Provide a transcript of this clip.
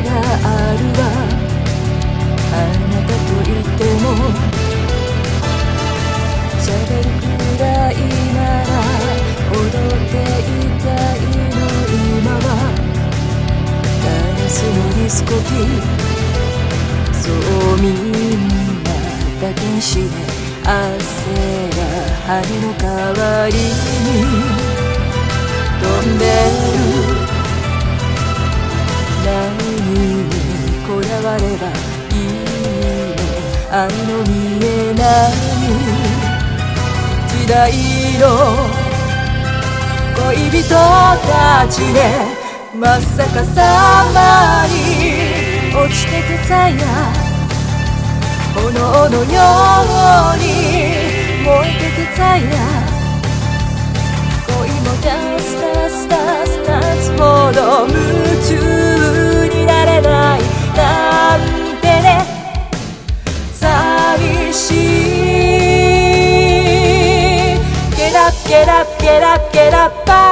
があるわ。あなたといても喋るくらいなら踊っていたいの。今はガラスのディスコティー、そうみんなだけして汗が羽の代わりに飛んでる。何にこだわればいいの。愛の見えない時代の恋人たちね。まさかさまに落ちててさや炎のように燃えててさや、恋もダスダスダスダスほど夢中になれないなんてね。寂しいゲラゲラゲラゲラバ